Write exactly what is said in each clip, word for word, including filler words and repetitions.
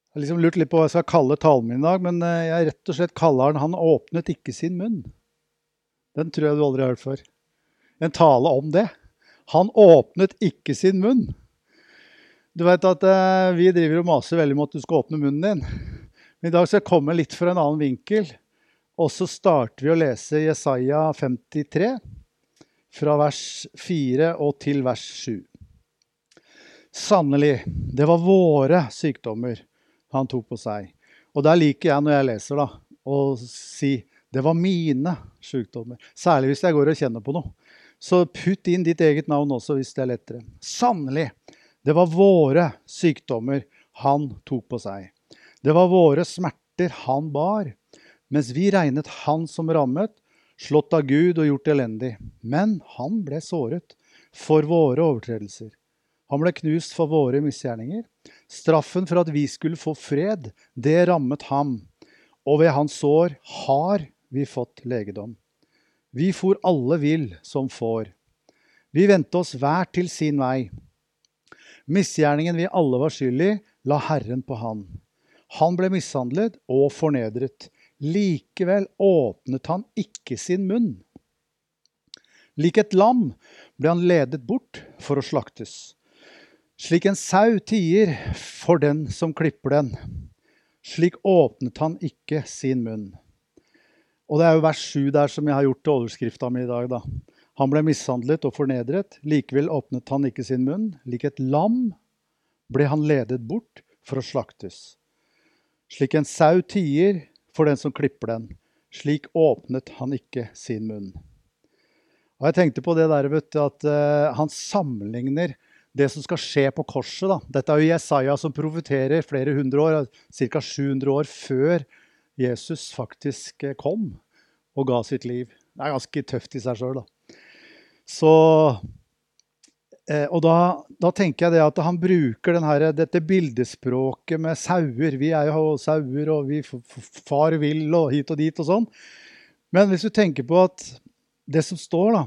Jeg har liksom lurt litt på hva jeg skal kalle talen min i dag, men eh, jeg rett og slett kaller den «Han åpnet ikke sin munn». Den tror jeg du aldri har hørt før. En tale om det. Han åpnet ikke sin munn. Du vet at eh, vi driver og maser veldig om at du skal åpne munnen din. Men i dag skal jeg komme litt fra en annen vinkel. Og så starter vi å lese Jesaja femtitre, fra vers fire og til vers sju. Sannelig, det var våre sykdommer han tok på seg. Og der liker jeg når jeg leser da, å si, det var mine sykdommer. Særlig hvis jeg går og kjenner på noe. Så putt inn ditt eget navn også hvis det er lettere. Sannelig, det var våre sykdommer han tok på seg. Det var våre smerter han bar, mens vi regnet han som rammet, slått av Gud og gjort elendig. Men han ble såret for våre overtredelser. Han ble knust for våre misgjerninger. Straffen for at vi skulle få fred, det rammet ham. Og ved hans sår har vi fått legedom. Vi for alle vill som får. Vi ventet oss hver til sin vei. Misgjerningen vi alle var skyldig, la Herren på han. Han ble mishandlet og fornedret. Likevel åpnet han ikke sin munn. Lik et lam ble han ledet bort for å slaktes. Slik en sau tier for den som klipper den. Slik åpnet han ikke sin munn. Og det er jo vers sju der som jeg har gjort til overskriften min i dag da. Han ble mishandlet og fornedret. Likevel åpnet han ikke sin munn. Lik et lam ble han ledet bort for å slaktes. Slik en sau tier for den som klipper den. Slik åpnet han ikke sin munn. Og jeg tenkte på det der, vet du, at uh, han sammenligner det som skal skje på korset. Da. Dette er jo Jesaja som profeterer flere hundre år, cirka sju hundre år før Jesus faktisk kom og ga sitt liv. Det er ganske tøft i seg selv da. Så, eh, og da, da tenker jeg det at han bruker den her, dette bildespråket med sauer. Vi er jo sauer, og vi far vill og hit og dit og sånn. Men hvis du tenker på at det som står da,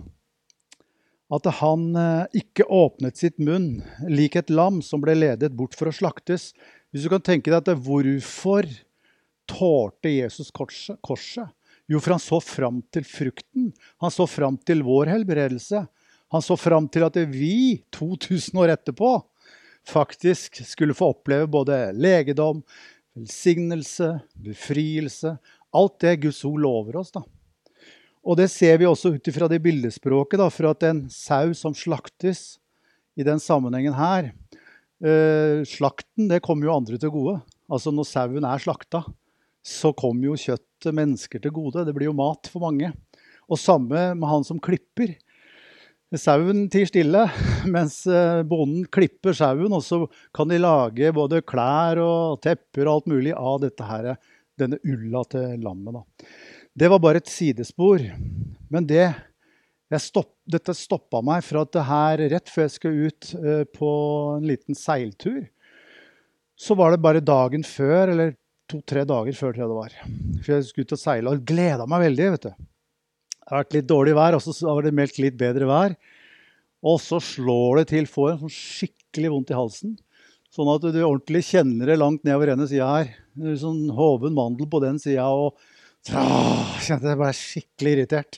at han eh, ikke åpnet sitt munn, lik et lam som ble ledet bort for å slaktes. Hvis du kan tenke deg at det, hvorfor tålte Jesus korset? korset? Jo, for han så frem til frukten. Han så frem til vår helbredelse. Han så frem til at vi, to tusen år etterpå, faktisk skulle få oppleve både legedom, velsignelse, befrielse, alt det Guds ord lover oss da. Og det ser vi også ut fra det bildespråket, da, for at en sau som slaktes i den sammenhengen her, eh, slakten, det kommer jo andre til gode. Altså når sauen er slakta, så kommer jo kjøttet mennesker til gode. Det blir jo mat for mange. Og samme med han som klipper. Sauen tier stille, mens bonden klipper sauen, og så kan de lage både klær og tepper og alt mulig av dette her, denne ulla til lammet da. Det var bare et sidespor, men det, stopp, dette stoppet meg fra at det her, rett før jeg skulle ut uh, på en liten seiltur, så var det bare dagen før, eller to-tre dager før tror jeg det var. For jeg skulle ut og seile, og gledet meg veldig, vet du. Det har vært litt dårlig vær, og så var det meldt litt bedre vær. Og så slår det til, får en sånn skikkelig vondt i halsen, sånn at du ordentlig kjenner det langt nedover denne siden her. Det er sånn hoven mandel på den siden, og Åh, kjente jeg ble skikkelig irritert.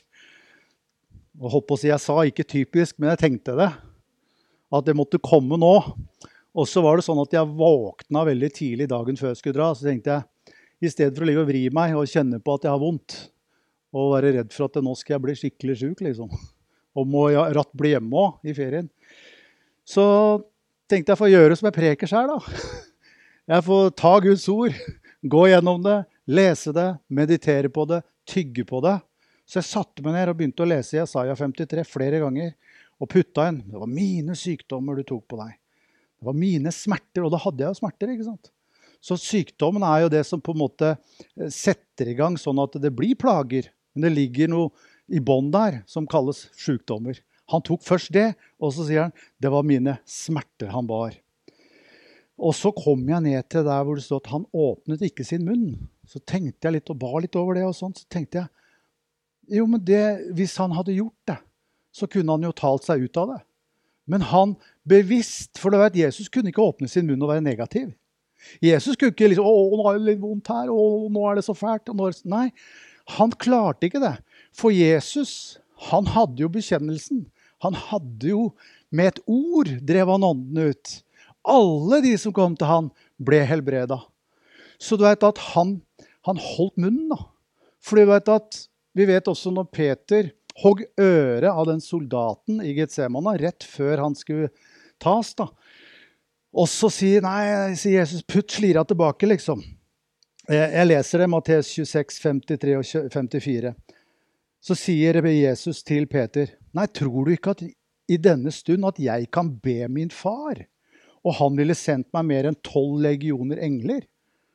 Og holdt på å si, jeg sa ikke typisk, men jeg tenkte det. At det måtte komme nå. Og så var det sånn at jeg våkna veldig tidlig dagen før jeg skulle dra. Så tenkte jeg, i stedet for å ligge og vri meg og kjenne på at jeg har vondt, og være redd for at nå skal jeg bli skikkelig syk, liksom. Og må jeg ratt bli hjemme også, i ferien. Så tenkte jeg for å gjøre som jeg preker selv da. Jeg får ta Guds ord, gå gjennom det, lese det, meditere på det, tygge på det. Så jeg satte meg ned og begynte å lese Jesaja femtitre flere ganger, og putta inn. Det var mine sykdommer du tok på deg. Det var mine smerter, og da hadde jeg jo smerter, ikke sant? Så sykdommen er jo det som på en måte setter i gang sånn at det blir plager. Men det ligger noe i bånd der som kalles sykdommer. Han tok først det, og så sier han, det var mine smerter han bar. Og så kom jeg ned til der hvor det stod at han åpnet ikke sin munn. Så tenkte jeg litt og ba litt over det og sånt. Så tenkte jeg, jo, men det, hvis han hadde gjort det, så kunne han jo talt seg ut av det. Men han bevisst, for du vet, Jesus kunne ikke åpne sin munn og være negativ. Jesus kunne ikke liksom, å, nå er det litt vondt her, å, nå er det så fælt. Og nå er det... Nei, han klarte ikke det. For Jesus, han hadde jo bekjennelsen. Han hadde jo, med et ord, drev han ånden ut. Alle de som kom til han, ble helbredet. Så du vet at han, han holdt munnen da. For du vet at, vi vet også når Peter hogg øret av den soldaten i Getsemane, rett før han skulle tas da. Og så sier, nei, sier Jesus, putt slira tilbake liksom. Jeg, jeg leser det, Matteus tjueseks, femtitre og femtifire. Så sier Jesus til Peter, nei, tror du ikke at i denne stund at jeg kan be min far, og han ville sendt meg mer enn tolv legioner engler?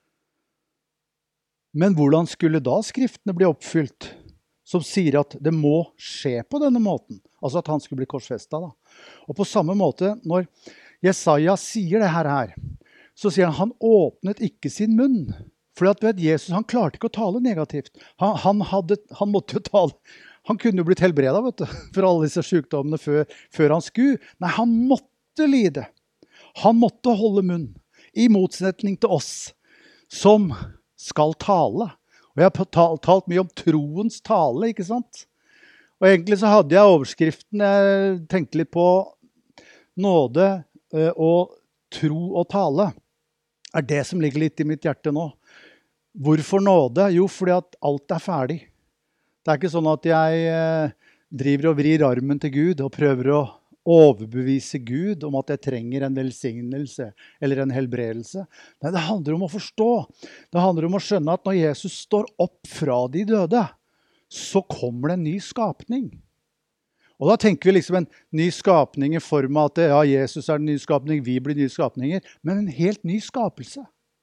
Men hvordan skulle da skriftene bli oppfylt, som sier at det må skje på denne måten? Altså at han skulle bli korsfestet da. Og på samme måte, når Jesaja sier det her, her så sier han, han åpnet ikke sin munn. For at vet, Jesus, han klarte ikke å tale negativt. Han, han, hadde, han måtte jo tale, han kunne jo blitt helbredet, vet du, for alle disse sykdommene før, før han skulle. Nei, han måtte lide. Han måtte holde munn, i motsetning til oss, som skal tale. Og jeg har talt, talt mye om troens tale, ikke sant? Og egentlig så hadde jeg overskriften, jeg tenkte litt på nåde og tro og tale. Er det som ligger litt i mitt hjerte nå. Hvorfor nåde? Jo, fordi at alt er ferdig. Det er ikke sånn at jeg driver og vrir armen til Gud og prøver å overbevise Gud om at jeg trenger en velsignelse eller en helbredelse. Nei, det handler om å forstå. Det handler om å skjønne at når Jesus står opp fra de døde, så kommer det en ny skapning. Og da tenker vi liksom en ny skapning i form av at ja, Jesus er en ny skapning, vi blir nye skapninger, men en helt ny skapelse.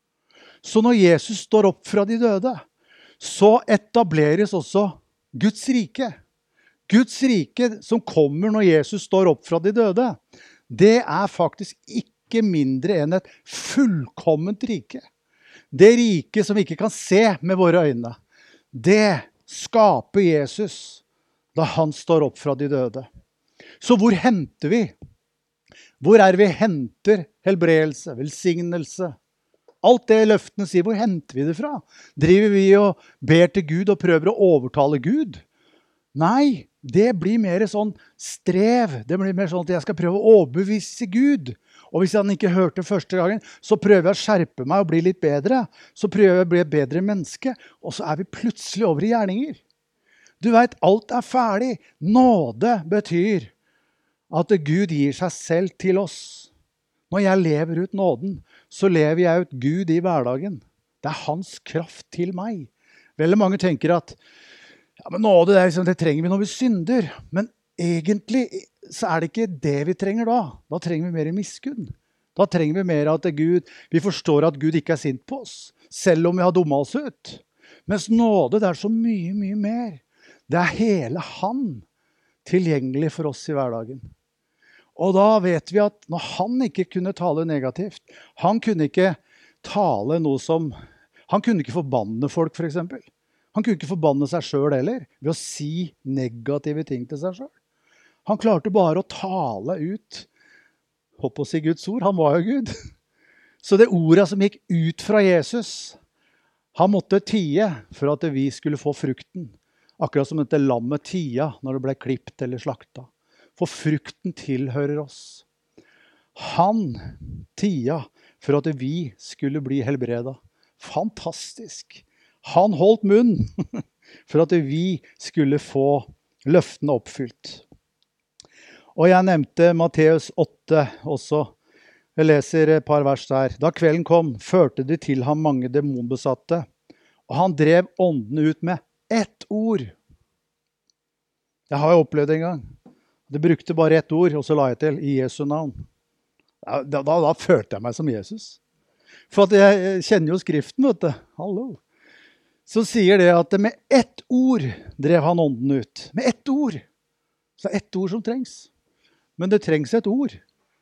Så når Jesus står opp fra de døde, så etableres også Guds rike. Guds rike som kommer når Jesus står opp fra de døde, det er faktisk ikke mindre enn et fullkomment rike. Det rike som vi ikke kan se med våre øyne, det skaper Jesus da han står opp fra de døde. Så hvor henter vi? Hvor er vi henter helbredelse, velsignelse? Alt det løftene sier, hvor henter vi det fra? Driver vi og ber til Gud og prøver å overtale Gud? Nei, det blir mer sånn strev. Det blir mer sånn at jeg skal prøve å overbevise Gud. Og hvis han ikke hørte første gangen, så prøver jeg å skjerpe meg og bli litt bedre. Så prøver jeg å bli et bedre menneske, og så er vi plutselig over i gjerninger. Du vet, alt er ferdig. Nåde betyr at Gud gir seg selv til oss. Når jeg lever ut nåden, så lever jeg ut Gud i hverdagen. Det er hans kraft til meg. Veldig mange tenker at ja, men nåde, det, er liksom, det trenger vi når vi synder. Men egentlig så er det ikke det vi trenger da. Da trenger vi mer miskunn. Da trenger vi mer at Gud, vi forstår at Gud ikke er sint på oss, selv om vi har dummet oss ut. Mens nåde, det er så mye, mye mer. Det er hele han tilgjengelig for oss i hverdagen. Og da vet vi at når han ikke kunne tale negativt, han kunne ikke tale noe som, han kunne ikke forbanne folk for eksempel. Han kunne ikke forbanne seg selv heller, ved å si negative ting til seg selv. Han klarte bare å tale ut, håper å si Guds ord, han var jo Gud. Så det ordet som gikk ut fra Jesus, han måtte tie for at vi skulle få frukten. Akkurat som dette lammet tia når det ble klippt eller slakta. For frukten tilhører oss. Han tia for at vi skulle bli helbredet. Fantastisk. Han holdt munn for at vi skulle få løftene oppfylt. Og jeg nevnte Matteus åtte også. Jeg leser et par vers der. Da kvelden kom, førte de til ham mange demonbesatte, og han drev åndene ut med ett ord. Jeg har jo opplevd det en gang. Det brukte bare ett ord, og så la jeg til i Jesu navn. Da, da, da følte jeg meg som Jesus. For at jeg kjenner jo skriften, vet du. Hallo. Så sier det at med ett ord drev han ånden ut. Med ett ord. Så det er ett ord som trengs. Men det trengs et ord.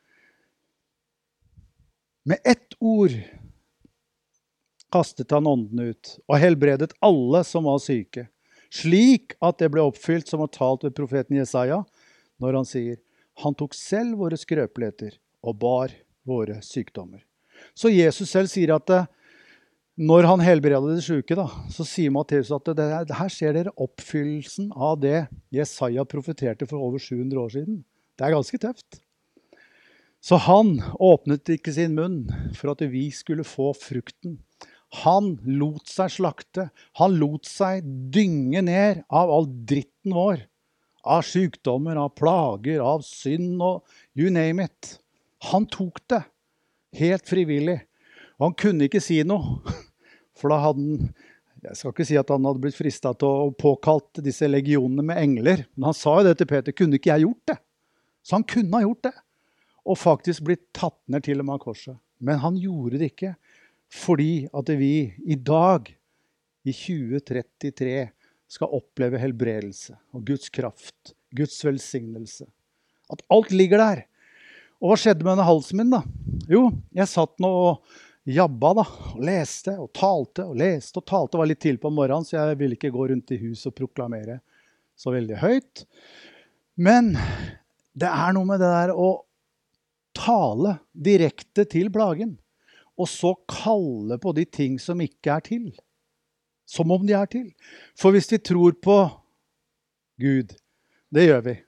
Med ett ord kastet han ånden ut, og helbredet alle som var syke. Slik at det ble oppfylt som var talt ved profeten Jesaja, når han sier, han tok selv våre skrøpeligheter og bar våre sykdommer. Så Jesus selv sier at det, når han helbreder de syke, da, så sier Matteus at det, det, her ser dere oppfyllelsen av det Jesaja profeterte for over sju hundre år siden. Det er ganske tøft. Så han åpnet ikke sin munn for at vi skulle få frukten. Han lot seg slakte. Han lot seg dynge ned av all dritten vår. Av sykdommer, av plager, av synd og you name it. Han tok det helt frivillig. Og han kunne ikke si noe. For da hadde han, jeg skal ikke si at han hadde blitt fristet til å påkalt disse legionene med engler. Men han sa jo det til Peter, kunne ikke jeg gjort det? Så han kunne ha gjort det. Og faktisk blitt tatt ned til og med av korset. Men han gjorde det ikke. Fordi at vi i dag, i tjue trettitre, skal oppleve helbredelse og Guds kraft, Guds velsignelse. At alt ligger der. Og hva skjedde med denne halsen min da? Jo, jeg satt nå og jabba da, og leste og talte og leste og talte. Det var litt til på morgenen, så jeg ville ikke gå rundt i huset og proklamere så veldig høyt. Men det er noe med det der å tale direkte til plagen, og så kalle på de ting som ikke er til, som om de er til. For hvis vi tror på Gud, det gjør vi.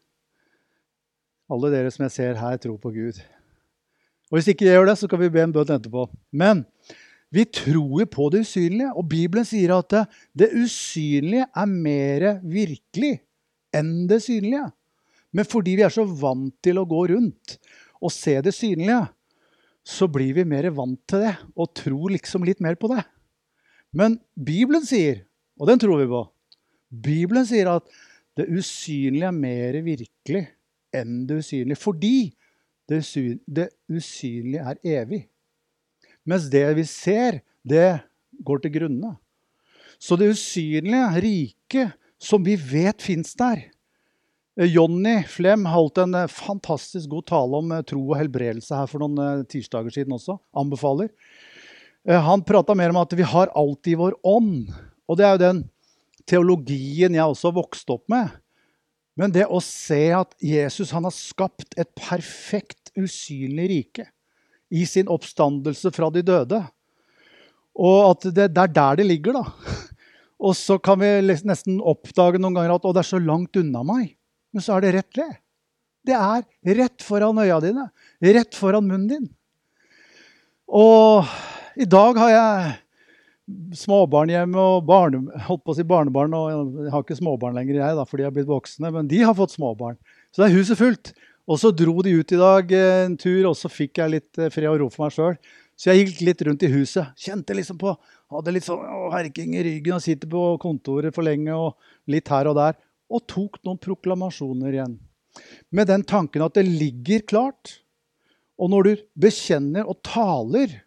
Alle dere som jeg ser her tror på Gud. Og hvis ikke jeg gjør det, så kan vi be en bønn etterpå. Men vi tror jo på det usynlige, og Bibelen sier at det, det usynlige er mer virkelig enn det synlige. Men fordi vi er så vant til å gå rundt og se det synlige, så blir vi mer vant til det, og tror liksom litt mer på det. Men Bibelen sier, og den tror vi på, Bibelen sier at det usynlige er mer virkelig enn det usynlige, fordi det, usyn, det usynlige er evig. Mens det vi ser, det går til grunne. Så det usynlige, rike, som vi vet finnes der. Jonny Flem holdt en fantastisk god tale om tro og helbredelse her for noen tirsdager siden også, anbefaler. Han pratet mer om at vi har alt i vår ånd, og det er jo den teologien jeg også vokste opp med. Men det å se at Jesus han har skapt et perfekt usynlig rike i sin oppstandelse fra de døde. Og at det, det er der det ligger da. Og så kan vi nesten oppdage noen ganger at å, det er så langt unna meg. Men så er det rett det. Det er rett foran øya dine. Rett foran munnen din. Og i dag har jeg småbarn hjemme og barne, holdt på å si barnebarn, og jeg har ikke småbarn lenger jeg da, fordi jeg har blitt voksne, men de har fått småbarn. Så det er huset fullt. Og så dro de ut i dag en tur, og så fikk jeg litt fred og ro for meg selv. Så jeg gikk litt rundt i huset, kjente liksom på, hadde litt sånn å, herking i ryggen, og sitter på kontoret for lenge, og litt her og der, og tok noen proklamasjoner igjen. Med den tanken at det ligger klart, og når du bekjenner og taler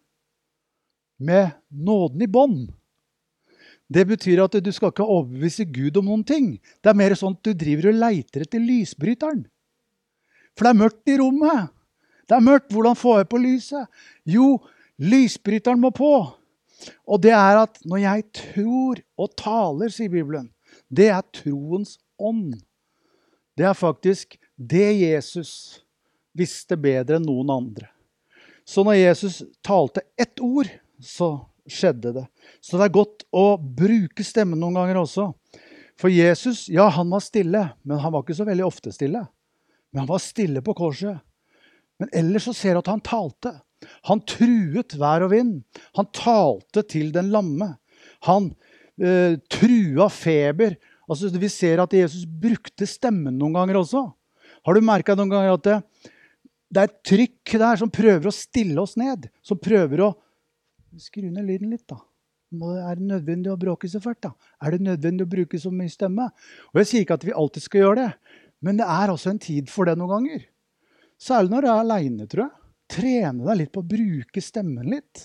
med nåden i bånd. Det betyr at du skal ikke overbevise Gud om noen ting. Det er mer sånn at du driver og leiter etter lysbryteren. For det er mørkt i rommet. Det er mørkt. Hvordan får jeg på lyset? Jo, lysbryteren må på. Og det er at når jeg tror og taler, sier Bibelen, det er troens ånd. Det er faktisk det Jesus visste bedre enn noen andre. Så når Jesus talte ett ord, så skjedde det. Så det er godt å bruke stemmen noen ganger også. For Jesus, ja, han var stille, men han var ikke så veldig ofte stille. Men han var stille på korset. Men ellers så ser du at han talte. Han truet vær og vind. Han talte til den lamme. Han eh, trua feber. Altså, vi ser at Jesus brukte stemmen noen ganger også. Har du merket noen ganger at det, det er et trykk der som prøver å stille oss ned, som prøver å skru ned lyden litt da. Er det nødvendig å bråke så fælt da? Er det nødvendig å bruke så mye stemme? Og jeg sier ikke at vi alltid skal gjøre det, men det er også en tid for det noen ganger. Særlig når du er alene, tror jeg. Trene deg litt på å bruke stemmen litt.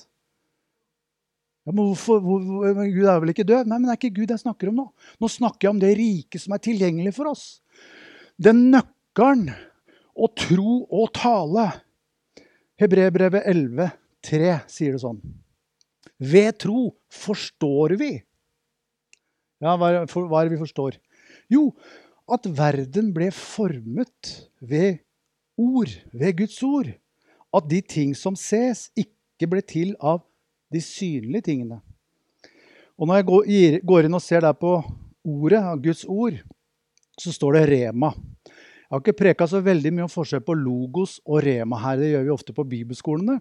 Ja, men hvorfor, hvor, hvor, Gud er vel ikke død? Nei, men det er ikke Gud jeg snakker om nå. Nå snakker jeg om det rike som er tilgjengelig for oss. Den nøkkelen å tro og tale. Hebreerbrevet elleve tre sier det sånn. Ved tro forstår vi. Ja, hva er, for, hva er det vi forstår? Jo, at verden ble formet ved ord, ved Guds ord. At de ting som ses ikke ikke ble til av de synlige tingene. Og når jeg går, gir, går inn og ser der på ordet, Guds ord, så står det rema. Jeg har ikke preket så veldig mye om forskjell på logos og rema her. Det gjør vi ofte på bibelskolene.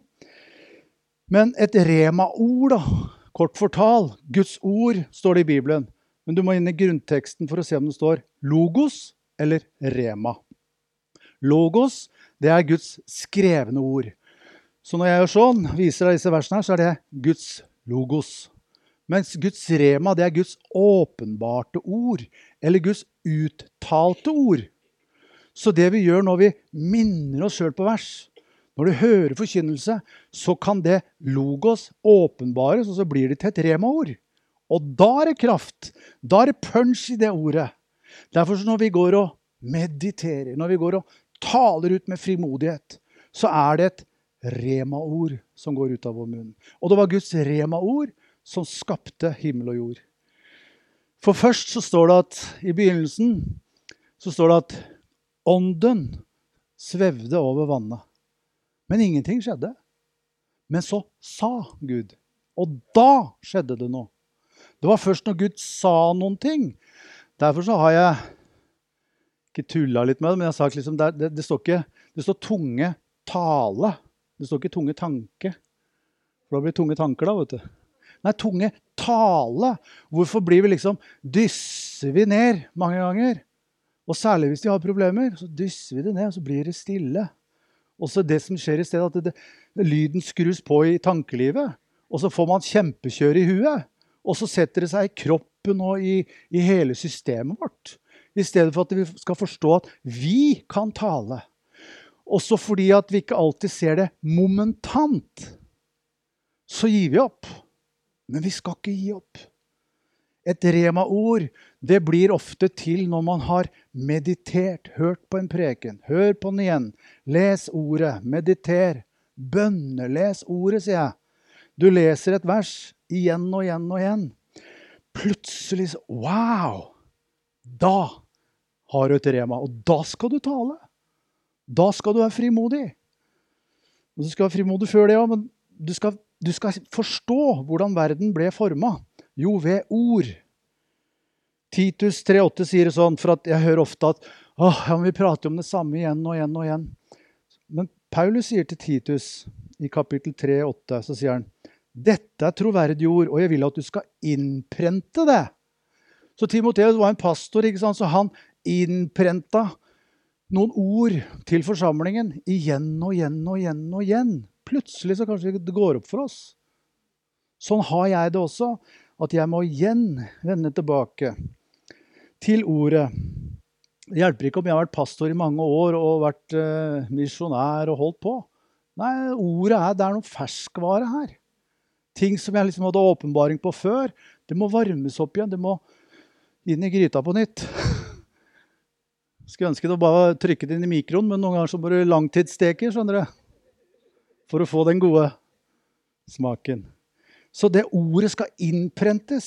Men et rema-ord da, kort fortal, Guds ord står det i Bibelen. Men du må inn i grunnteksten for å se om det står logos eller rema. Logos, det er Guds skrevne ord. Så når jeg gjør sånn, viser deg disse versene her, så er det Guds logos. Mens Guds rema, det er Guds åpenbarte ord, eller Guds uttalte ord. Så det vi gjør når vi minner oss selv på vers, når du hører forkynnelse, så kan det logos åpenbares, og så blir det til et rema-ord. Og da er det kraft, da er det punch i det ordet. Derfor når vi går og mediterer, når vi går og taler ut med frimodighet, så er det et rema-ord som går ut av vår munn. Og det var Guds rema-ord som skapte himmel og jord. For først så står det at i begynnelsen så står det at ånden svevde over vannet. Men ingenting skjedde. Men så sa Gud. Og da skjedde det noe. Det var først når Gud sa noen ting. Derfor så har jeg ikke tullet litt med det, men jeg har sagt liksom, det, det, det står ikke, det står tunge tale. Det står ikke tunge tanke. For da blir det tunge tanker da, vet du. Nei, tunge tale. Hvorfor blir vi liksom, dysser vi ned mange ganger? Og særlig hvis de har problemer, så dysser vi det ned, og så blir det stille. Og så det som skjer i stedet, at det, det, lyden skrus på i tankelivet, og så får man kjempekjør i huet, og så setter det seg i kroppen og i, i hele systemet vårt. I stedet for at vi skal forstå at vi kan tale. Også fordi at vi ikke alltid ser det momentant, så gir vi opp. Men vi skal ikke gi opp. Et rema-ord, det blir ofte til når man har meditert, hørt på en preken, hør på den igjen, les ordet, mediter, bønneles ordet, sier jeg. Du leser et vers igjen og igjen og igjen. Plutselig, wow, da har du et rema, og da skal du tale. Da skal du være frimodig. Og du skal være frimodig før det, ja, men du skal, du skal forstå hvordan verden ble formet. Jo, ved ord. Titus tre åtte sier det sånn, for at jeg hører ofte at åh, ja, vi prater om det samme igjen og igjen og igjen. Men Paulus sier til Titus i kapittel tre åtte, så sier han, dette er troverdige ord, og jeg vil at du skal innprente det. Så Timotheus var en pastor, ikke sant? Så han innprenta noen ord til forsamlingen igjen og igjen og igjen og igjen. Plutselig så kanskje det går opp for oss. Sånn har jeg det også, at jeg må igjen vende tilbake til ordet. Det hjelper ikke om jeg har vært pastor i mange år og vært eh, misjonær og holdt på. Nei, ordet er, det er noe ferskvare her. Ting som jeg liksom hadde åpenbaring på før, det må varmes opp igjen, det må inn i gryta på nytt. Skulle ønske det bare trykke det inn i mikroen, men noen ganger så må du langtidssteke, skjønner du? For å få den gode smaken. Så det ordet skal innprentes.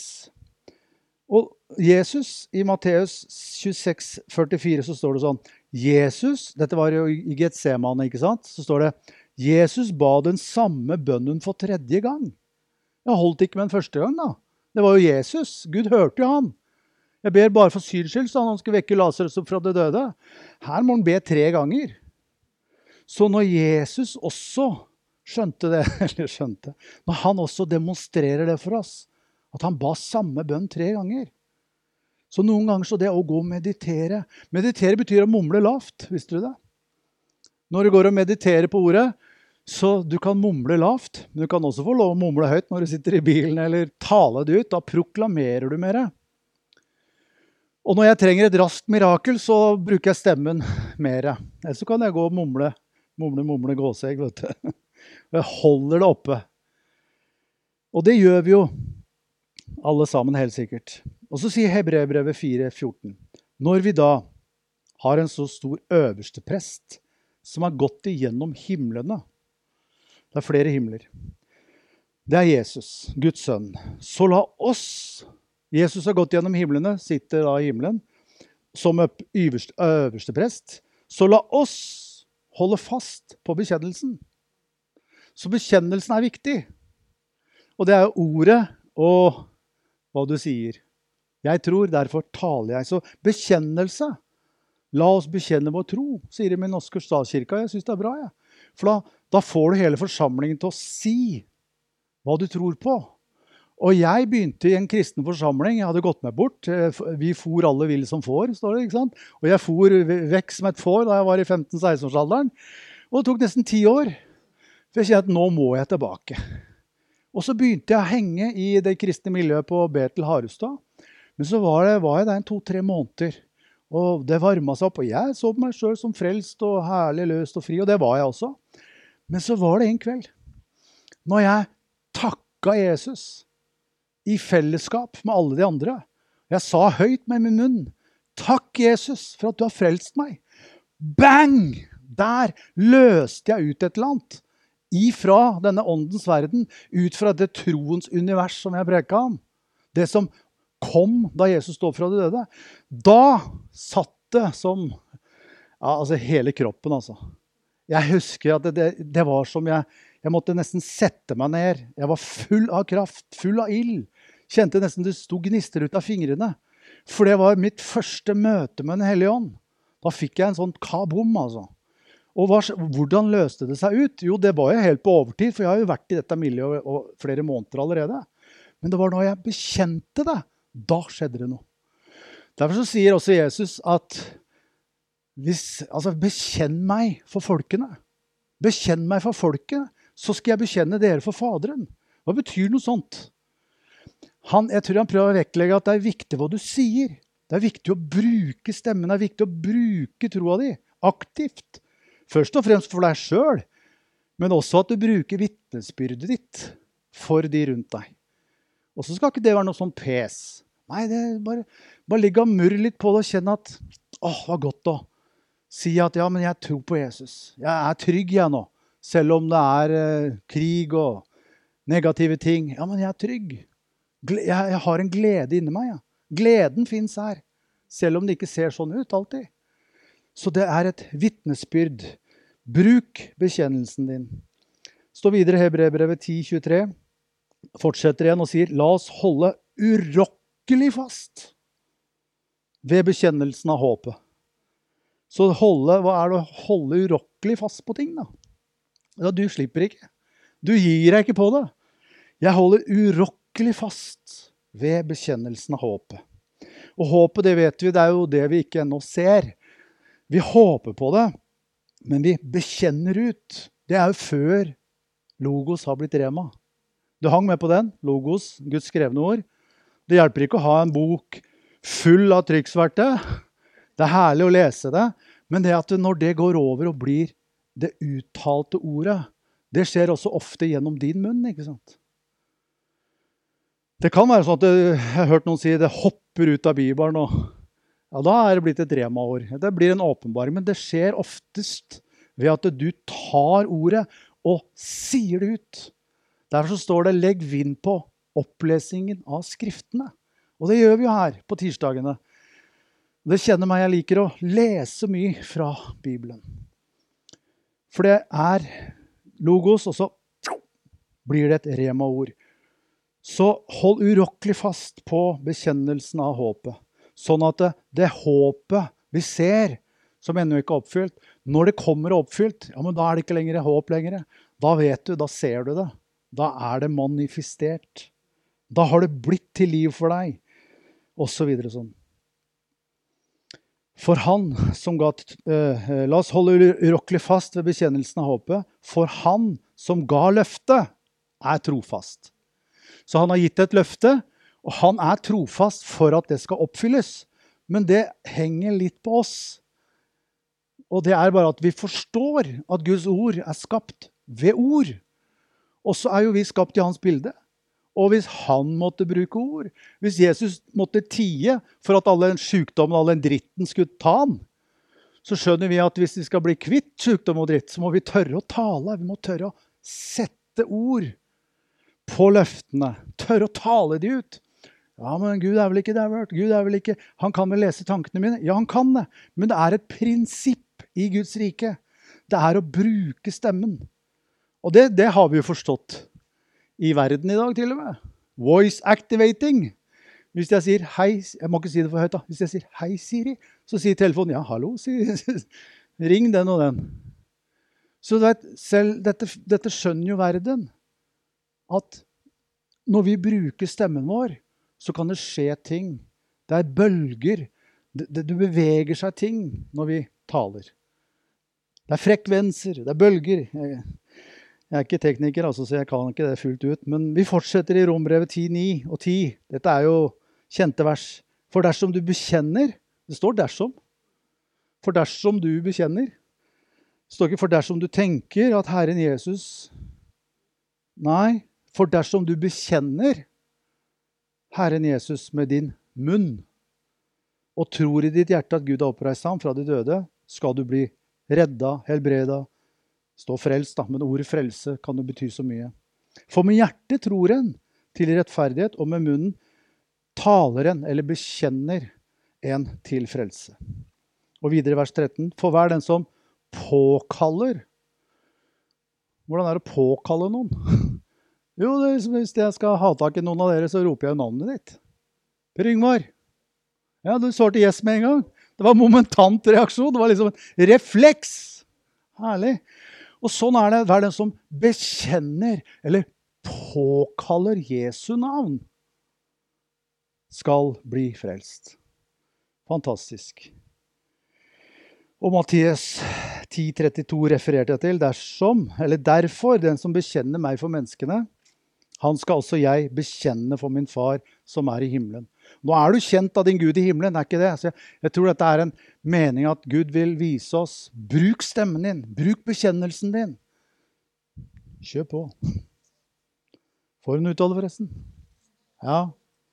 Og Jesus, i Matteus tjueseks førtifire, så står det sånn, Jesus, dette var jo i Getsemane, ikke sant? Så står det, Jesus ba den samme bønnen for tredje gang. Jeg holdt ikke med den første gang da. Det var jo Jesus. Gud hørte jo han. Jeg ber bare for syns skyld, så han skulle vekke Lazarus opp fra det døde. Her må han be tre ganger. Så når Jesus også skjønte det, eller skjønte, når han også demonstrerer det for oss, at han ba samme bønn tre ganger. Så noen ganger så det å gå og meditere. Meditere betyr å mumle lavt, visste du det? Når du går og mediterer på ordet, så du kan mumle lavt, men du kan også få lov å mumle høyt når du sitter i bilen, eller tale det ut, da proklamerer du mer. Og når jeg trenger et raskt mirakel, så bruker jeg stemmen mer. Eller så kan jeg gå og mumle, mumle, mumle, gåsegg, vet du. Og jeg holder det oppe. Og det gjør vi jo alle sammen helt sikkert. Og så sier Hebreerbrevet fire fjorten, når vi da har en så stor øverste prest, som har gått igjennom himlene, det er flere himler, det er Jesus, Guds sønn, så la oss, Jesus har gått gjennom himlene, sitter da i himmelen, som øverste, øverste prest, så la oss holde fast på bekjennelsen. Så bekjennelsen er viktig. Og det er jo ordet og hva du sier. Jeg tror, derfor taler jeg. Så bekjennelse. La oss bekjenne vår tro, sier de med Norske statskirka. Jeg synes det er bra, ja. For da, da får du hele forsamlingen til å si hva du tror på. Og jeg begynte i en kristen forsamling. Jeg hadde gått meg bort. Vi for alle ville som får, står det, ikke sant? Og jeg for vekk som et får da jeg var i femten-seksten-årsalderen. Og det tok nesten ti år. For jeg kjente at nå må jeg tilbake. Og så begynte jeg å henge i det kristne miljøet på Betel Harestad. Men så var, det, var jeg der en to-tre måneder. Og det varmet seg opp. Og jeg så på meg selv som frelst og herlig, løst og fri. Og det var jeg også. Men så var det en kveld. Når jeg takket Jesus i fellesskap med alle de andre. Jeg sa høyt med min munn, takk Jesus for at du har frelst meg. Bang! Der løste jeg ut et eller annet. Ifra denne åndens verden, ut fra det troens univers som jeg preket om. Det som kom da Jesus stod fra de døde. Da satt det som, ja, altså hele kroppen altså. Jeg husker at det, det, det var som jeg, jeg måtte nesten sette meg ned. Jeg var full av kraft, full av ild. Kjente nesten det stod gnister ut av fingrene. For det var mitt første møte med Den Hellige Ånd. Da fikk jeg en sånn kabom, altså. Og hva, hvordan løste det seg ut? Jo, det var jo helt på overtid, for jeg har jo vært i dette miljøet og flere måneder allerede. Men det var da jeg bekjente det, da skjedde det noe. Derfor så sier også Jesus at hvis, altså, bekjenn meg for folkene. Bekjenn meg for folkene, så skal jeg bekjenne dere for Faderen. Hva betyr noe sånt? Han, jeg tror han prøver å vektlegge at det er viktig hva du sier. Det er viktig å bruke stemmen, det er viktig å bruke troa di aktivt. Først og fremst for deg selv, men også at du bruker vittnesbyrdet ditt for de rundt deg. Og så skal ikke det være noe sånn pes. Nei, det er bare, bare ligge og murre litt på det og kjenne at, åh, det var godt å si at ja, men jeg tror på Jesus. Jeg er trygg jeg nå, selv om det er eh, krig og negative ting. Ja, men jeg er trygg. Jeg, jeg har en glede inni meg. Ja. Gleden finnes her, selv om det ikke ser sånn ut alltid. Så det er et vittnesbyrd. Bruk bekjennelsen din. Stå videre i Hebreerbrevet ti tjuetre. Fortsetter igjen og sier, la oss holde urokkelig fast ved bekjennelsen av håpet. Så holde, hva er det å holde urokkelig fast på ting da? Ja, du slipper ikke. Du gir deg ikke på det. Jeg holder urokkelig fast ved bekjennelsen av håpet. Og håpet, det vet vi, det er jo det vi ikke ennå ser. Vi håper på det, men vi bekjenner ut. Det er jo før Logos har blitt Rema. Du hang med på den, Logos, Guds skrevne ord. Det hjelper ikke å ha en bok full av trykksverte. Det er herlig å lese det, men det at når det går over og blir det uttalte ordet, det skjer også ofte gjennom din munn, ikke sant? Det kan være sånn at det, jeg har hørt noen si det hopper ut av Bibelen, og ja, da er det blitt et rema-ord. Det blir en åpenbaring, men det skjer oftest ved at du tar ordet og sier det ut. Derfor så står det, legg vind på opplesingen av skriftene. Og det gjør vi jo her på tirsdagene. Det kjenner meg, jeg liker å lese mye fra Bibelen. For det er logos, og så blir det et rema-ord. Så hold urokkelig fast på bekjennelsen av håpet. Sånn at det, det håpet vi ser, som ennå ikke er oppfylt, når det kommer oppfylt, ja, men da er det ikke lenger håp lenger. Da vet du, da ser du det. Da er det manifestert. Da har det blitt til liv for deg. Og så videre sånn. For han som ga, uh, la oss holde urokkelig fast ved bekjennelsen av håpet, for han som ga løfte er trofast. Så han har gitt et løfte, og han er trofast for at det skal oppfylles. Men det henger litt på oss. Og det er bare at vi forstår at Guds ord er skapt ved ord. Og så er jo vi skapt i hans bilde. Og hvis han måtte bruke ord, hvis Jesus måtte tie for at alle sykdommen, all den dritten skulle ta han, så skjønner vi at hvis vi skal bli kvitt sykdom og dritt, så må vi tørre å tale. Vi må tørre å sette ord på løftene. Tørre å tale de ut. Ja, men Gud er vel ikke der hørt. Gud er vel ikke, han kan vel lese tankene mine. Ja, han kan det. Men det er et prinsipp i Guds rike. Det er å bruke stemmen. Og det, det har vi jo forstått i verden i dag til og med. Voice activating. Hvis jeg sier hei, jeg må ikke si det for høyt da. Hvis jeg sier hei Siri, så sier telefonen, ja hallo Siri, ring den og den. Så du vet, selv dette, dette skjønner jo verden, at når vi bruker stemmen vår, så kan det skje ting. Det er bølger, det, det, det beveger seg ting når vi taler. Det er frekvenser, det er bølger. Jeg, jeg er ikke tekniker, altså, så jeg kan ikke det fullt ut. Men vi fortsetter i Rombrevet ti ni og ti. Dette er jo kjente vers. For dersom du bekjenner, det står dersom. For dersom du bekjenner. Det står ikke for dersom du tenker at Herren Jesus. Nei, for dersom du bekjenner Herren Jesus med din munn, og tror i ditt hjerte at Gud har oppreist ham fra de døde, skal du bli redda, helbreda, stå frelst, da, men ordet frelse kan jo bety så mye. For med hjertet tror en til rettferdighet, og med munnen taler en, eller bekjenner en til frelse. Og videre i vers tretten, for hver den som påkaller. Hvordan er det å påkalle noen? Jo, det, hvis jeg skal ha tak i noen av dere, så roper jeg navnet ditt. Per Yngvar. Ja, du svarte yes med en gang. Det var momentant reaksjon, det var liksom en refleks. Herlig. Og sånn er det hver den som bekjenner, eller påkaller Jesu navn, skal bli frelst. Fantastisk. Og Matteus ti trettito refererte jeg til, dersom, eller derfor, den som bekjenner meg for menneskene, han skal også jeg bekjenne for min far som er i himmelen. Nå er du kjent av din Gud i himmelen, er ikke det? Så jeg, jeg tror dette er en mening at Gud vil vise oss, bruk stemmen din, bruk bekjennelsen din. Kjør på. Får hun uttale forresten? Ja.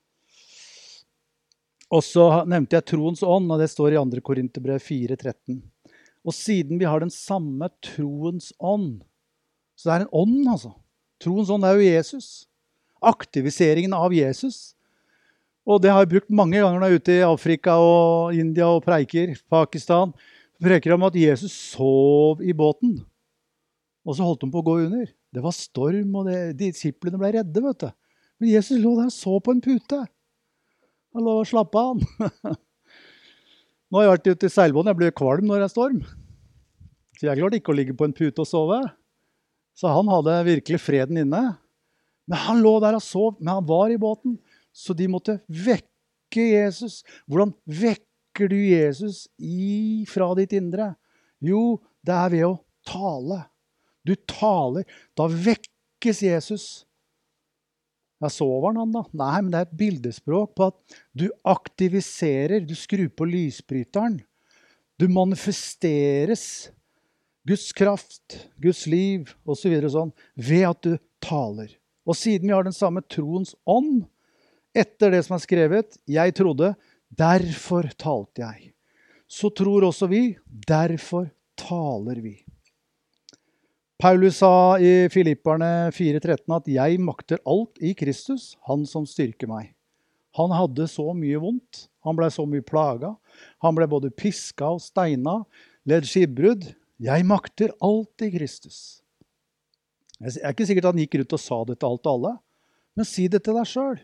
Og så nevnte jeg troens ånd, og det står i andre Korinterbrev fire tretten. Og siden vi har den samme troens ånd, så det er en ånd altså. Troens ånd er jo Jesus. Aktiviseringen av Jesus. Og det har jeg brukt mange ganger når jeg er ute i Afrika og India og preiker, Pakistan. Preker om at Jesus sov i båten, og så holdt han på å gå under. Det var storm, og det, disiplene ble redde, vet du. Men Jesus lå der og så på en pute. Han lå og slappe av han. Nå har jeg vært ute i seilbåten, jeg blir kvalm når det er storm. Så jeg klarte ikke å ligge på en pute og sove. Så han hadde virkelig freden inne. Men han lå der og sov, men han var i båten. Så de måtte vekke Jesus. Hvordan vekker du Jesus i, fra ditt indre? Jo, det er ved å tale. Du taler, da vekkes Jesus. Ja, sover han da? Nei, men det er et bildespråk på at du aktiviserer, du skrur på lysbryteren. Du manifesteres Guds kraft, Guds liv, og så videre sånn, ved at du taler. Og siden vi har den samme troens ånd, etter det som er skrevet, jeg trodde, derfor talte jeg. Så tror også vi, derfor taler vi. Paulus sa i Filipperne fire tretten at jeg makter alt i Kristus, han som styrker meg. Han hadde så mye vondt, han ble så mye plaga, han ble både piska og steina, led skibbrud. Jeg makter alt i Kristus. Jeg er ikke sikkert at han gikk rundt og sa det til alt og alle, men si det til deg selv.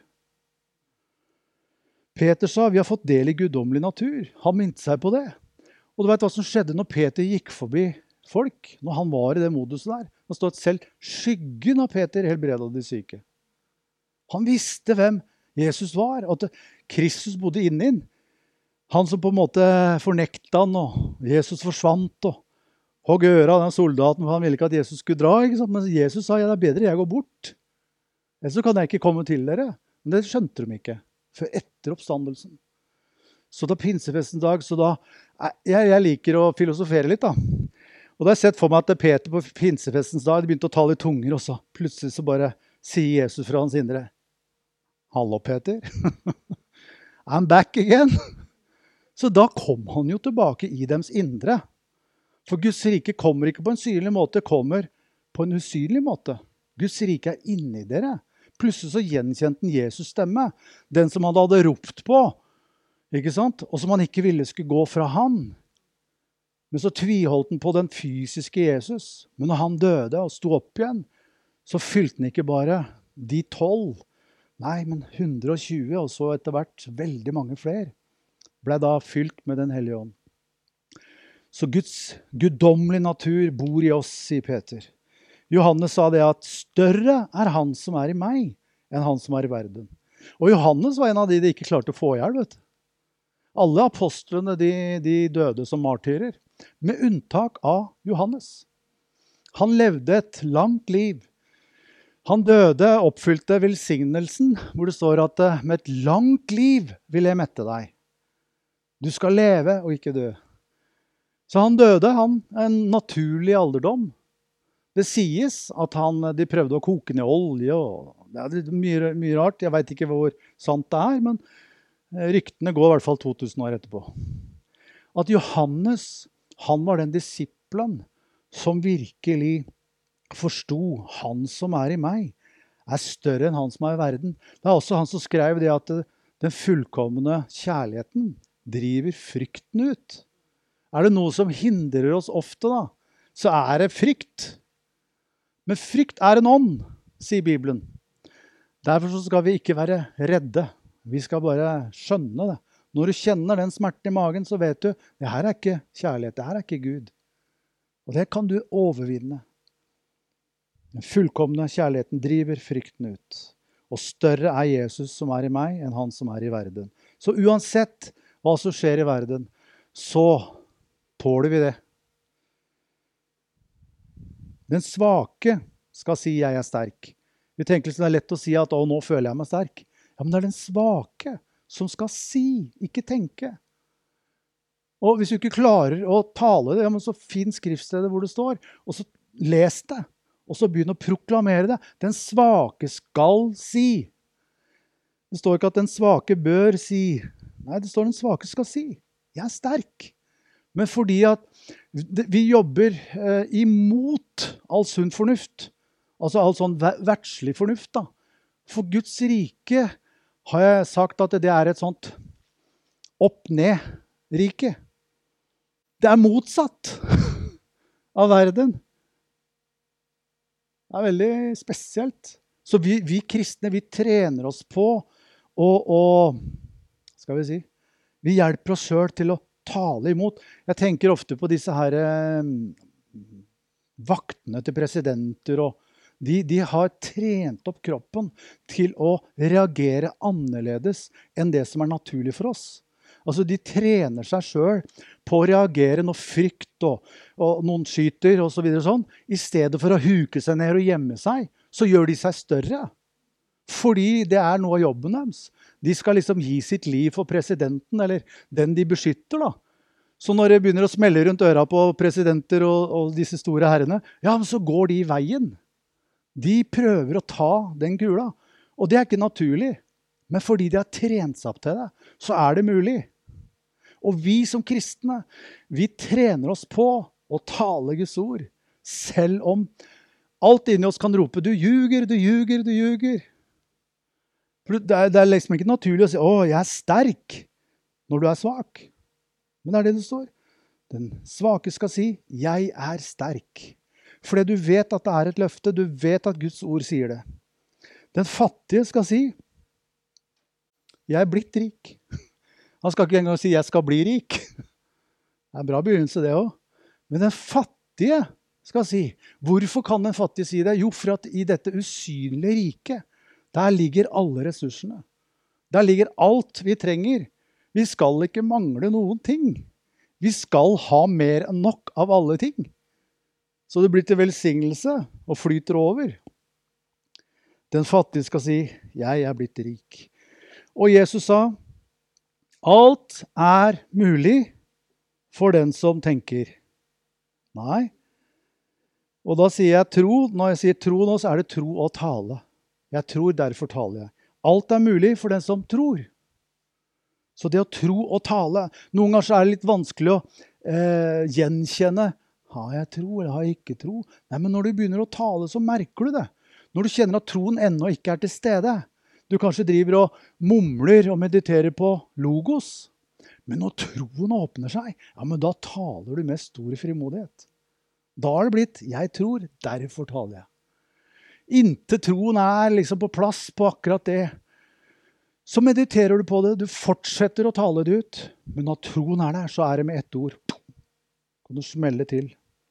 Peter sa, vi har fått del i guddommelig natur. Han minte seg på det. Og du vet hva som skjedde når Peter gikk forbi folk, når han var i det moduset der. Det stod at selv skyggen av Peter helbredet de syke. Han visste hvem Jesus var, at Kristus bodde inni han. Han som på en måte fornektet han, og Jesus forsvant, og hogg øret av den soldaten, for han ville ikke at Jesus skulle dra, ikke sant? Men Jesus sa, ja, det er bedre jeg går bort. Ellers så kan jeg ikke komme til dere. Men det skjønte de ikke, før etter oppstandelsen. Så da pinsefestens dag, så da, jeg, jeg liker å filosofere litt da. Og da har jeg sett for meg at Peter på pinsefestens dag, de begynte å tale i tunger også. Plutselig så bare sier Jesus fra hans indre, hallo Peter, I'm back again. Så da kom han jo tilbake i dems indre. For Guds rike kommer ikke på en synlig måte, kommer på en usynlig måte. Guds rike er inni dere. Plutselig så gjenkjente han Jesus stemme. Den som han hadde ropt på, ikke sant? Og som han ikke ville skulle gå fra han. Men så tviholdt han på den fysiske Jesus. Men når han døde og sto opp igjen, så fylte han ikke bare de tolv. Nei, men hundre og tjue, og så etter hvert veldig mange flere, ble da fylt med den hellige ånd. Så Guds guddommelige natur bor i oss, sier Peter. Johannes sa det at større er han som er i meg, enn han som er i verden. Og Johannes var en av de de ikke klarte å få ihjel, vet du. Alle apostlene de, de døde som martyrer, med unntak av Johannes. Han levde et langt liv. Han døde, oppfylte velsignelsen, hvor det står at med et langt liv vil jeg mette deg. Du skal leve og ikke dø. Så han døde, han, en naturlig alderdom. Det sies at han, de prøvde å koke ned olje, og det er mye, mye rart. Jeg vet ikke hvor sant det er, men ryktene går i hvert fall to tusen år etterpå. At Johannes, han var den disippelen som virkelig forsto han som er i meg, er større enn han som er i verden. Det er også han som skrev det at den fullkomne kjærligheten driver frykten ut. Er det noe som hindrer oss ofte da, så er det frykt. Men frykt er en ånd, sier Bibelen. Derfor så skal vi ikke være redde. Vi skal bare skjønne det. Når du kjenner den smerten i magen, så vet du, det her er ikke kjærlighet, det her er ikke Gud. Og det kan du overvinne. Den fullkomne kjærligheten driver frykten ut. Og større er Jesus som er i meg, enn han som er i verden. Så uansett hva som skjer i verden, så tåler vi det. Den svake skal si jeg er sterk. Vi tenker liksom det er lett å si at å, nå føler jeg meg sterk. Ja, men det er den svake som skal si, ikke tenke. Og hvis du ikke klarer å tale det, ja, men så finn skriftstedet hvor det står, og så les det, og så begynn å proklamere det. Den svake skal si. Det står ikke at den svake bør si. Nei, det står den svake skal si. Jeg er sterk. Men fordi at vi jobber eh, imot all sunn fornuft, altså all sånn verdslig fornuft da. For Guds rike har jeg sagt at det er et sånt opp-ned-rike. Det er motsatt av verden. Det er veldig spesielt. Så vi, vi kristne, vi trener oss på og, og skal vi si, vi hjelper oss selv til å tale imot. Jeg tenker ofte på disse her eh, vaktene til presidenter, og de, de har trent opp kroppen til å reagere annerledes enn det som er naturlig for oss. Altså de trener seg selv på å reagere når frykt og, og noen skyter og så videre sånn. I stedet for å huke seg ned og gjemme seg, så gjør de seg større. Fordi det er noe av jobben deres. De skal liksom gi sitt liv for presidenten, eller den de beskytter da. Så når det begynner å smelle rundt øra på presidenter og, og disse store herrene, ja, men så går de i veien. De prøver å ta den kula. Og det er ikke naturlig. Men fordi de har trent seg opp til det, så er det mulig. Og vi som kristne, vi trener oss på å tale Guds ord, selv om alt inni oss kan rope, du ljuger, du ljuger, du ljuger. For det er, det er liksom ikke naturlig å si, å, jeg er sterk, når du er svak. Men det er det det står. Den svake skal si, jeg er sterk. Fordi du vet at det er et løfte, du vet at Guds ord sier det. Den fattige skal si, jeg er blitt rik. Han skal ikke engang si, jeg skal bli rik. Det er en bra begynnelse det også. Men den fattige skal si, hvorfor kan den fattige si det? Jo, for at i dette usynlige riket, der ligger alle ressursene. Der ligger alt vi trenger. Vi skal ikke mangle noen ting. Vi skal ha mer enn nok av alle ting. Så det blir til velsignelse og flyter over. Den fattige skal si, jeg er blitt rik. Og Jesus sa, alt er mulig for den som tenker. Nei. Og da sier jeg tro, når jeg sier tro nå, så er det tro og tale. Jeg tror, derfor taler jeg. Alt er mulig for den som tror. Så det å tro og tale, noen ganger så er det litt vanskelig å eh, gjenkjenne, har jeg tro eller har jeg ikke tro? Nei, men når du begynner å tale, så merker du det. Når du kjenner at troen ennå ikke er til stede. Du kanskje driver og mumler og mediterer på logos. Men når troen åpner seg, ja, men da taler du med stor frimodighet. Da har det blitt, jeg tror, derfor taler jeg. Inntil troen er liksom på plass på akkurat det, så mediterer du på det, du fortsetter å tale det ut, men når troen er der, så er det med ett ord. Kan du smelle til.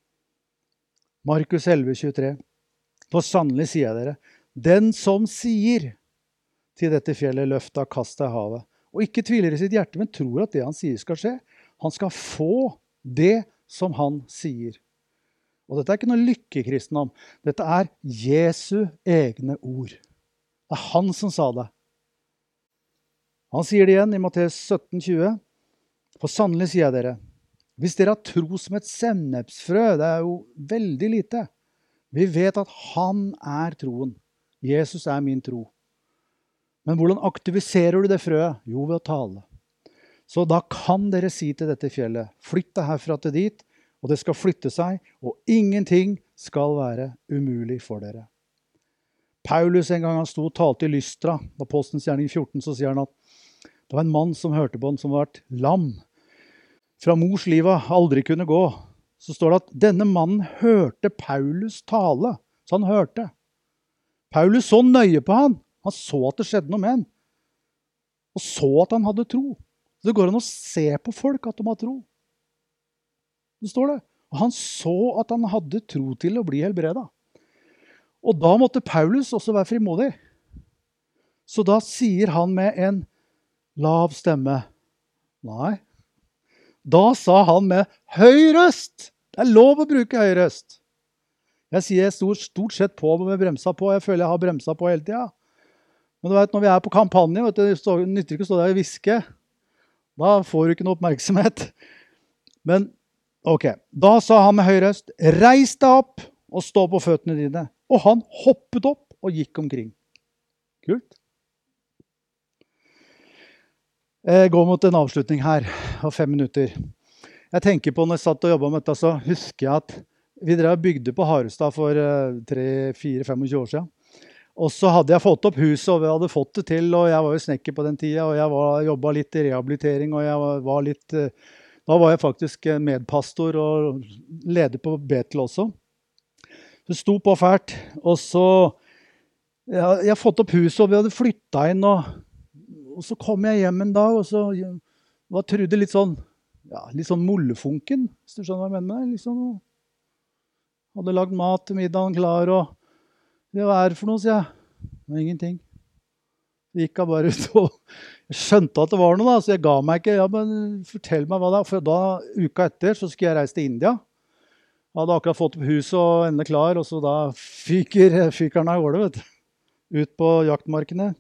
Markus elleve tjuetre. For sannelig sier jeg dere, den som sier til dette fjellet, løft deg, kast deg i havet, og ikke tviler i sitt hjerte, men tror at det han sier skal skje, han skal få det som han sier. Og dette er ikke noe lykkekristendom. Dette er Jesu egne ord. Det er han som sa det. Han sier det igjen i Matteus sytten tjue. For sannelig sier jeg dere, hvis dere har tro som et sennepsfrø, det er jo veldig lite. Vi vet at han er troen. Jesus er min tro. Men hvordan aktiviserer du det frøet? Jo, ved å tale. Så da kan dere si til dette fjellet, flytt deg herfra til dit, og det skal flytte seg, og ingenting skal være umulig for dere. Paulus en gang han sto og talte i Lystra, på Apostelens gjerning fjorten, så sier han at det var en mann som hørte på han som var et lam. Fra mors livet aldri kunne gå. Så står det at denne mannen hørte Paulus tale. Så han hørte. Paulus så nøye på han. Han så at det skjedde noe med han. Og så at han hadde tro. Så det går an å se på folk at de har tro. Det står det. Og han så at han hadde tro til å bli helbredet. Og da måtte Paulus også være frimodig. Så da sier han med en lav stemme. Nei. Da sa han med høy røst. Det er lov å bruke høy røst. Jeg sier stort, stort sett på med bremsa på. Jeg føler jeg har bremsa på hele tiden. Men du vet, når vi er på kampanje, vet du, det nytter ikke å stå der og viske. Da får du ikke noe oppmerksomhet. Men, ok. Da sa han med høy røst, reis deg opp og stå på føttene dine. Og han hoppet opp og gikk omkring. Kult. Jeg går mot en avslutning her, av fem minutter. Jeg tenker på når jeg satt og jobbet med dette, så husker jeg at vi drev og bygde på Harestad for tre, fire, femogtjue år siden. Og så hadde jeg fått opp huset, og vi hadde fått det til, og jeg var jo snekker på den tiden, og jeg var, jobbet litt i rehabilitering, og jeg var litt, da var jeg faktisk medpastor og leder på Betel også. Så det sto på fælt, og så, jeg, jeg fått opp huset, og vi hadde flyttet inn, og Og så kom jeg hjem en dag, og så var Trude litt sånn, ja, litt sånn mollefunken, hvis du skjønner hva jeg mener med det. Liksom, hadde lagd mat til middagen klar, og det var for noe, sier jeg. Det var ingenting. Det gikk jeg bare ut, og jeg skjønte at det var noe da, så jeg ga meg ikke. Ja, men fortell meg hva det er. For da, uka etter, så skulle jeg reise til India. Jeg hadde akkurat fått opp huset og enda klar, og så da fyker, fyker den av gårde, vet du. Ut på jaktmarkene.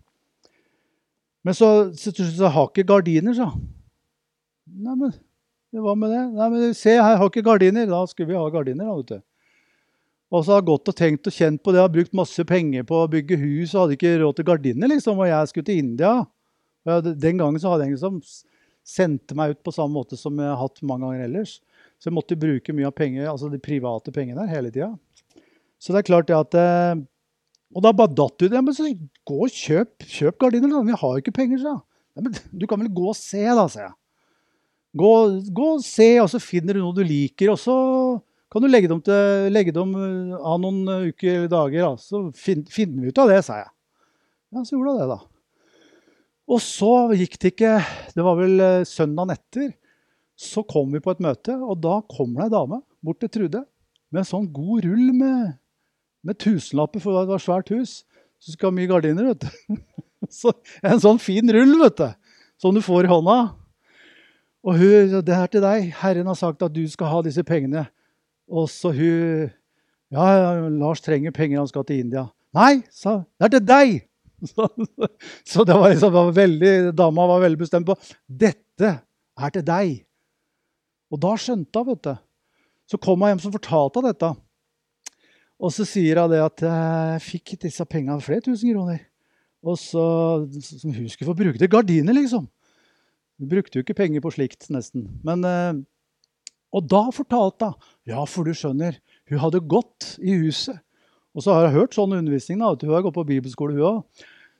Men så, så, så, så har ikke gardiner, så. Nei, men, hva med det? Nei, men se, jeg har ikke gardiner. Da skulle vi ha gardiner, da, vet du. Og så har jeg gått og tenkt og kjent på det. Jeg har brukt masse penger på å bygge hus, og hadde ikke råd til gardiner, liksom. Og jeg skulle til India. Og den gangen så hadde jeg liksom sendt meg ut på samme måte som jeg har hatt mange ganger ellers. Så jeg måtte bruke mye av penger, altså de private pengene der hele tiden. Så det er klart det at... Og da bare datt ut, ja, men så gå og kjøp, kjøp gardiner, da. Vi har jo ikke penger, så. Ja, men du kan vel gå og se, da, sier jeg. Gå, gå og se, og så finner du noe du liker, og så kan du legge dem, til, legge dem av noen uker eller dager, da. Så fin, finner vi ut av det, sier jeg. Ja, så gjorde jeg det, da. Og så gikk det ikke, det var vel søndagen etter, så kom vi på et møte, og da kommer det en dame bort til Trude, med en sånn god rull med... med tusenlapper, for det var et svært hus. Så skal ha mye gardiner, vet du. Så en sånn fin rull, vet du, som du får i hånda. Og hun, det er til deg. Herren har sagt at du skal ha disse pengene. Og så hun, ja, Lars trenger penger, han skal til India. Nei, sa det er til deg. Så, så det var liksom, det var veldig, dama var veldig bestemt på, dette er til deg. Og da skjønte hun, vet du. Så kom hun hjem som fortalte av dette. Og så sier hun det at jeg fikk disse pengene flere tusen kroner. Og så, som hun skulle få bruke det gardiner, liksom. Hun brukte jo ikke penger på slikt, nesten. Men, og da fortalte hun, ja, for du skjønner, hun hadde gått i huset. Og så har jeg hørt sånn undervisning, da, at hun har gått på bibelskole, hun også.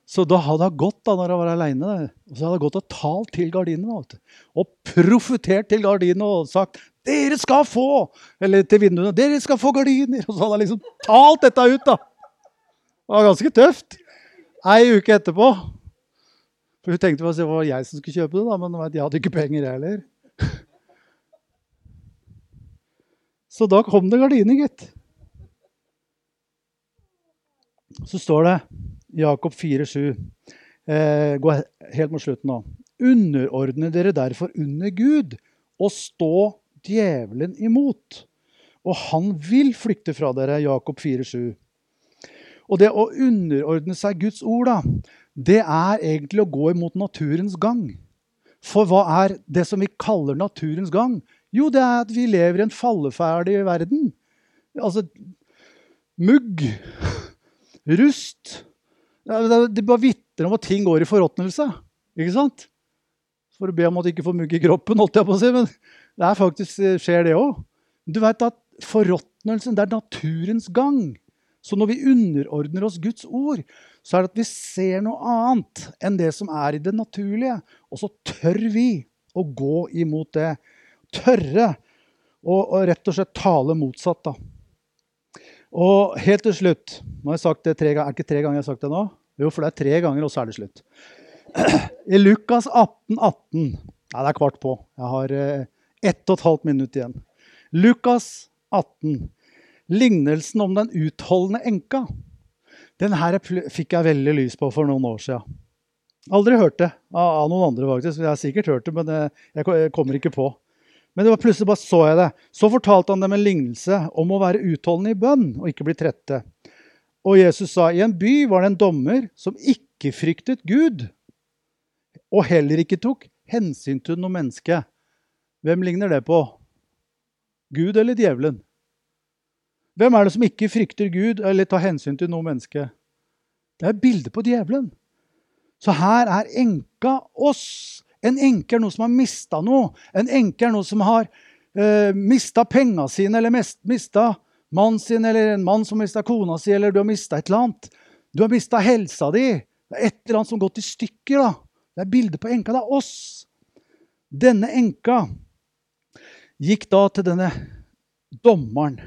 Så da hadde han gått da når han var alene, og så hadde han gått og talt til gardinene, vet du. Og profetert til gardinene og sagt, dere skal få, eller til vinduene, dere skal få gardiner. Og så hadde han liksom talt dette ut da. Det var ganske tøft. En uke etterpå, for hun tenkte at det var jeg som skulle kjøpe det da, men jeg hadde ikke penger heller. Så da kom det gardiner, gitt. Så står det, Jakob fire sju, eh, gå helt mot slutten nå. Underordne dere derfor under Gud, og stå djevelen imot. Og han vil flykte fra dere, Jakob fire sju. Og det å underordne seg Guds ord, da, det er egentlig å gå imot naturens gang. For hva er det som vi kaller naturens gang? Jo, det er at vi lever i en falleferdig verden. Altså, mugg, rust. Det bare vittner om at ting går i forråtnelse, ikke sant? For å be om at det ikke får mugg i kroppen, holdt jeg på å si, men det er faktisk, skjer det også. Du vet at forråtnelsen, det er naturens gang. Så når vi underordner oss Guds ord, så er det at vi ser noe annet enn det som er i det naturlige. Og så tør vi å gå imot det. Tørre og, og rett og slett tale motsatt da. Og helt til slutt, nå har jeg sagt det tre ganger, er det ikke tre ganger jeg har sagt det nå? Jo, for det er tre ganger, og så er det slutt. I Lukas atten atten, nei, det er kvart på, jeg har eh, ett og et halvt minutt igjen. Lukas atten, lignelsen om den utholdende enka. Den her fikk jeg veldig lys på for noen år siden. Aldri hørt det av, av noen andre faktisk, jeg har sikkert hørt det, men jeg, jeg kommer ikke på. Men det var plutselig bare så jeg det. Så fortalte han dem en lignelse om å være utholdende i bønn og ikke bli trette. Og Jesus sa, i en by var det en dommer som ikke fryktet Gud, og heller ikke tok hensyn til noe menneske. Hvem ligner det på? Gud eller djevelen? Hvem er det som ikke frykter Gud eller tar hensyn til noe menneske? Det er bildet på djevelen. Så her er enka oss. En enke er noe som har mistet noe. En enke er noe som har eh, mistet pengene sine, eller mistet mannen sin, eller en mann som mistet kona si, eller du har mistet et eller annet. Du har mistet helsa di. Det er et eller annet som gått i stykker da. Det er bildet på enka, det er oss. Denne enka gikk da til denne dommeren.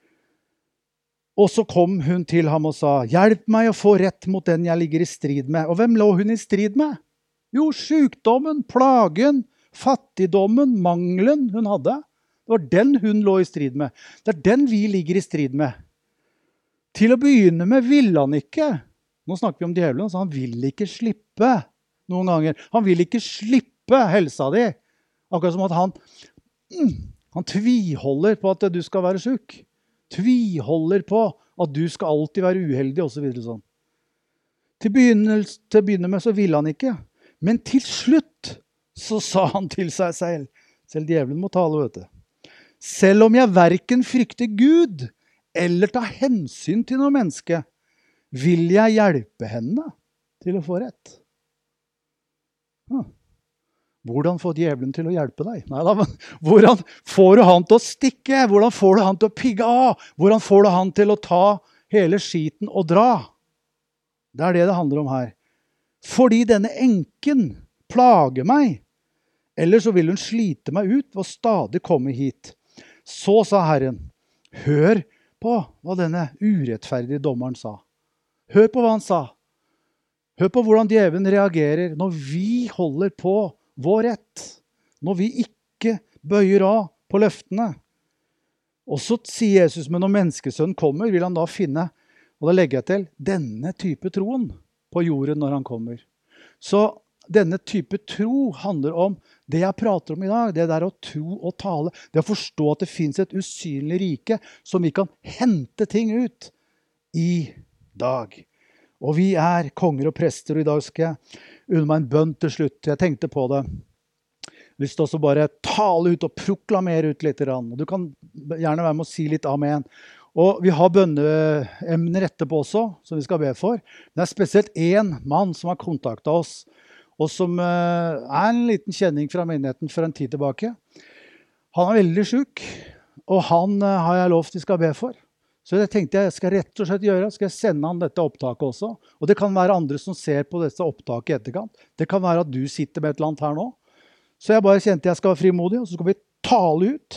Og så kom hun til ham og sa, hjelp meg å få rett mot den jeg ligger i strid med. Og hvem lå hun i strid med? Jo, sykdommen, plagen, fattigdommen, mangelen hun hadde. Det var den hun lå i strid med. Det er den vi ligger i strid med. Til å begynne med ville han ikke. Nå snakker vi om djevelen, så han vil ikke slippe noen ganger. Han vil ikke slippe helsa di. Akkurat som at han, mm, han tviholder på at du skal være syk. Tviholder på at du skal alltid være uheldig, og så videre sånn. Til begynne, til å begynne med så ville han ikke. Men til slutt så sa han til seg selv, selv djevelen må tale, vet du. Selv om jeg hverken frykter Gud eller tar hensyn til noe menneske, vil jeg hjelpe henne til å få rett. Hm. Hvordan får djevelen til å hjelpe deg? Neida, men hvordan får du han til å stikke? Hvordan får du han til å pigge av? Hvordan får du han til å ta hele skiten og dra? Det er det det handler om her. Fordi denne enken plager meg, eller så vil hun slite meg ut ved å stadig komme hit. Så sa Herren, hør på hva denne urettferdige dommeren sa. Hør på hva han sa. Hør på hvordan djevelen reagerer når vi holder på vår rett. Når vi ikke bøyer av på løftene. Og så sier Jesus, men når menneskesønnen kommer, vil han da finne, og da legger jeg til, denne type troen på jorden når han kommer. Så denne type tro handler om det jeg prater om i dag, det der å tro og tale, det å forstå at det finnes et usynlig rike som vi kan hente ting ut i dag. Og vi er konger og prester, og i dag skal jeg unne meg en bønn til slutt. Jeg tenkte på det. Jeg har lyst til å bare tale ut og proklamere ut litt. Og du kan gjerne være med å si litt amen. Og vi har bønneemner etterpå også, som vi skal be for. Det er spesielt en mann som har kontaktet oss, og som er en liten kjenning fra menigheten for en tid tilbake. Han er veldig syk, og han har jeg lovt vi skal be for. Så det tenkte jeg, jeg skal rett og slett gjøre, skal jeg sende han dette opptaket også. Og det kan være andre som ser på dette opptaket i etterkant. Det kan være at du sitter med et eller annet her nå. Så jeg bare kjente jeg skal være frimodig, og så skal vi tale ut.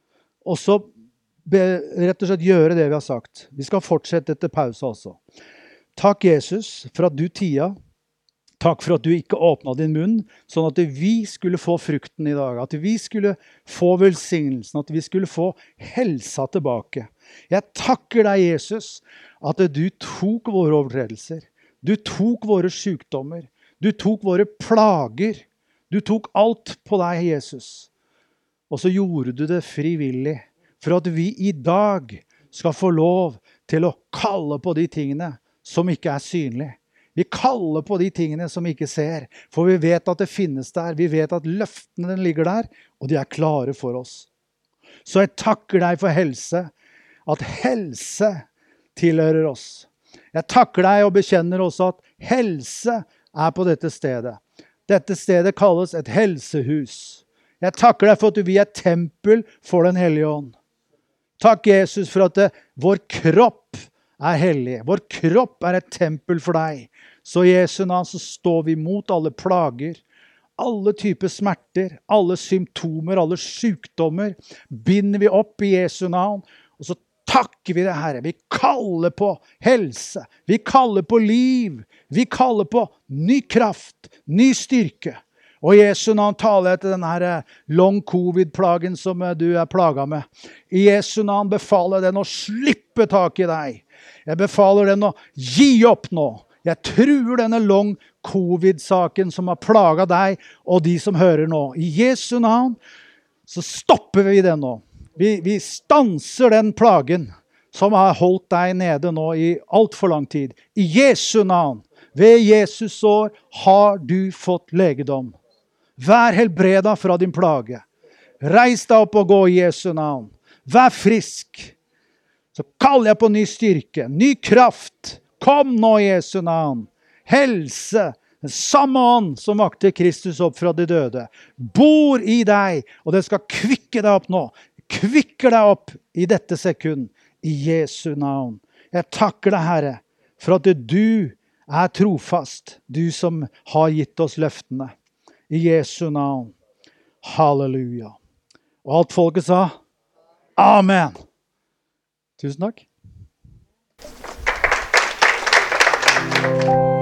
Og så be, rett og slett gjøre det vi har sagt. Vi skal fortsette etter pause også. Takk Jesus for at du tia. Takk for at du ikke åpnet din munn, sånn at vi skulle få frukten i dag. At vi skulle få velsignelsen, at vi skulle få helsa tilbake. Jeg takker deg, Jesus, at du tok våre overtredelser. Du tok våre sykdommer. Du tok våre plager. Du tok alt på deg, Jesus. Og så gjorde du det frivillig, for at vi i dag skal få lov til å kalle på de tingene som ikke er synlige. Vi kaller på de tingene som vi ikke ser, for vi vet at det finnes der. Vi vet at løftene ligger der, og de er klare for oss. Så jeg takker deg for helse, at helse tilhører oss. Jeg takker deg og bekjenner også at helse er på dette stedet. Dette stedet kalles et helsehus. Jeg takker deg for at vi er tempel for den hellige ånd. Takk Jesus for at det, vår kropp er hellig. Vår kropp er et tempel for deg. Så i Jesu navn så står vi mot alle plager, alle typer smerter, alle symptomer, alle sykdommer, binder vi opp i Jesu navn, og så takker vi det, Herre. Vi kaller på helse, vi kaller på liv, vi kaller på ny kraft, ny styrke. Og i Jesu navn taler jeg til denne long covid-plagen som du er plaget med. I Jesu navn befaler jeg den å slippe tak i deg. Jeg befaler den å gi opp nå. Jeg truer denne long covid-saken som har plaget deg og de som hører nå. I Jesu navn så stopper vi det nå. Vi, vi stanser den plagen som har holdt deg nede nå i alt for lang tid. I Jesu navn, ved Jesus år, har du fått legedom. Vær helbreda fra din plage. Reis deg opp og gå i Jesu navn. Vær frisk. Så kaller jeg på ny styrke, ny kraft. Kom nå i Jesu navn. Helse, den samme ånd som vakte Kristus opp fra de døde, bor i deg, og det skal kvikke deg opp nå. Kvikker deg opp i dette sekund, i Jesu navn. Jeg takker deg, Herre, for at du er trofast, du som har gitt oss løftene. I Jesu navn. Halleluja. Og alt folket sa, Amen. Tusen takk.